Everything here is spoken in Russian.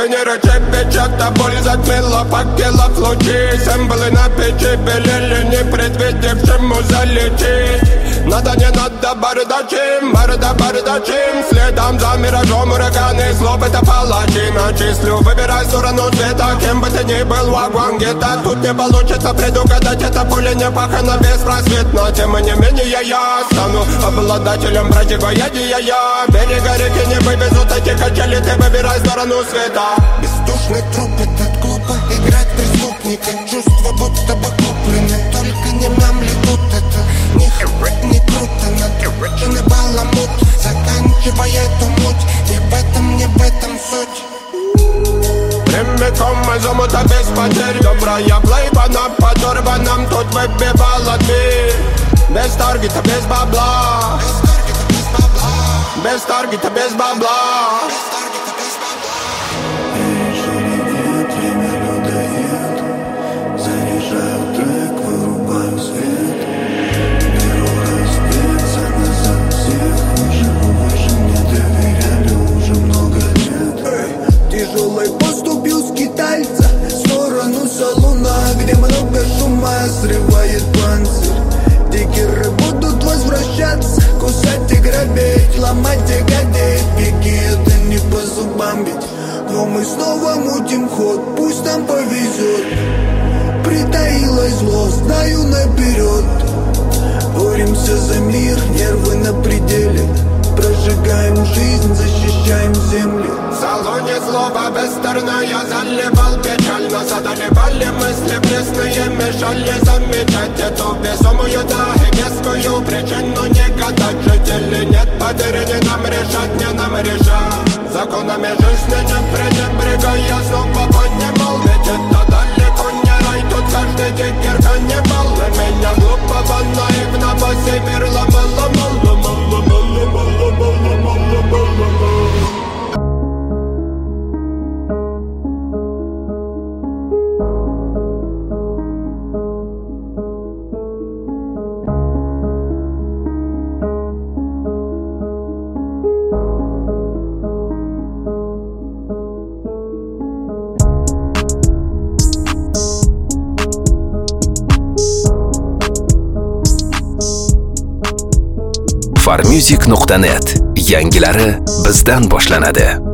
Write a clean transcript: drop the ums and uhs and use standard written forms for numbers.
Кондиционеры печата, боль затмила факелов лучи. Символы на печи белели, не предвидевшему залететь. Надо, не надо, бардачим, бардачим. Следом за миражом ураганы, злоб это палачи. Начислю, выбирай сторону света, кем бы ты ни был, вагон где-то. Тут не получится предугадать, это пуля не пахана беспросветно. Тем не менее я стану обладателем противоядия. Берега реки не вывезут эти качели, ты выбирай сторону света. Бездушный труп, этот глупо играть преступника. Чувства будто бы куплены, только не нам ли тут это? Не круто, накрученный баламут, заканчивая эту муть. Не в этом суть. Прямиком из омута без потерь. Добрая плейба на подорванном тут выбивала дверь. Без таргета, без бабла. Без таргета, без бабла. Перешеревет, время людоед. Заряжаю трек, вырубаю свет. Беру раздеться назад всех. Выше мне доверяли уже много лет. Тяжелый поступил скитальца в сторону салуна, где много шума срывает панцирь. Дикеры будут возвращаться, кусать и грабить, ломать и гадеть. Беги, это не по зубам бить. Но мы снова мутим ход, пусть нам повезет. Притаилось зло, знаю наперед. Боремся за мир, нервы на пределе. Прожигаем жизнь, защищаем землю. В салоне злоба бесстарная заливал печаль. Нас одолевали мысли пресные, мешали замечать эту весомую, да и вескую причину не гадать. Жители нет потери, не нам решать, не нам решать. Законами жизни не пренебрегая, снова поднимал. Ведь это далеко не рай, тут каждый дикер каннибал. И меня глупого, наивного север ломало. farmusic.net yangilari bizdan boshlanadi.